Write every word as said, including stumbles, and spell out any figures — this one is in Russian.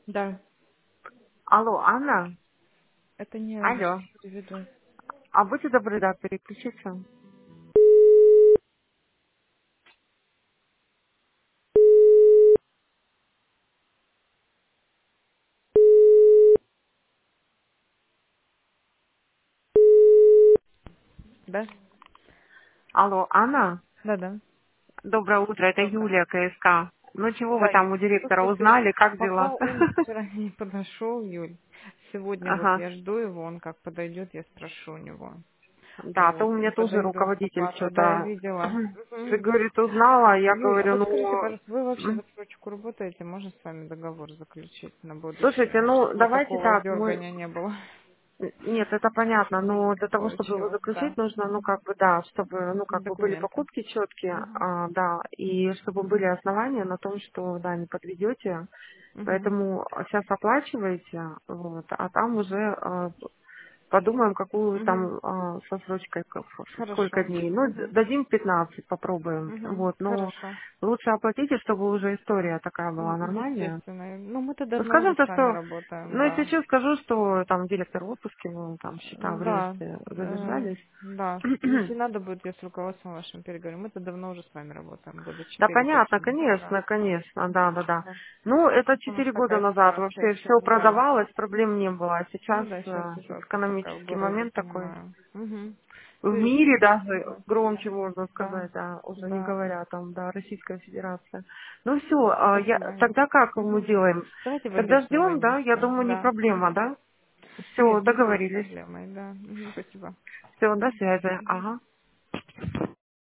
Да, Алло, Анна? это не Анна, Алло. сейчас переведу. А будьте добры, да, переключиться. Да? Алло, Анна? Да-да. Доброе утро, это Доброе. Юлия, КСК. Ну, чего вы Да, там Юль. у директора Слушайте, узнали, как пока дела? он вчера не подошел, Юль, сегодня вот Ага. я жду его, он как подойдет, я спрошу у него. Да, а то Вот, у и меня тоже подойду с руководитель оплатой. Да, я что-то, видела. ты, Мгм. говорит, узнала, а я Юль, а говорю, вот скажите, ну, пожалуйста, вы вообще в м, отсрочку работаете? Можно с вами договор заключить на слушайте, будущее, ну, чтобы давайте такого так, мы, дергания не было? нет, это понятно, но для того, чтобы его Получилось, заключить, да. нужно, ну, как бы, да, чтобы, ну, как бы были Документы. покупки четкие, Угу. а, да, и чтобы были основания на том, что, да, не подведете, Угу. поэтому сейчас оплачиваете, вот, а там уже а, подумаем, какую Угу. там а, со срочкой, как- сколько Хорошо. дней. Ну, д- Угу. дадим пятнадцать, попробуем, Угу. вот, но Хорошо. лучше оплатите, чтобы уже история такая была М, нормальная. Естественно. Ну, мы-то Ну, давно уже скажем с то, вами что, работаем, ну, если да. что, скажу, что там директор в отпуске, ну, там счета в Да, реестре э, задержались. да. Если надо будет, я с руководством вашим переговорю. Мы-то давно уже с вами работаем, года Да, четыре понятно, точно. Да. конечно, конечно, да, да, да. Да. Ну, это У нас четыре года такая назад ситуация вообще все сейчас, да. продавалось, проблем не было. А Ну сейчас да, сейчас э, ситуация такая в экономический городе, момент такой. понимаю. Угу. В Все, мире даже спасибо. громче можно Да, сказать, да, уже не да. говоря там, да, Российская Федерация. Ну все, я, Спасибо, Юль. тогда как мы Угу. делаем? Давайте в Тогда обед ждем, да, я созвонимся. думаю, не Да. проблема, Угу. да? Все, Нет, не будет договорились. проблемой, да. Мгм, спасибо. Все, до связи. Ага.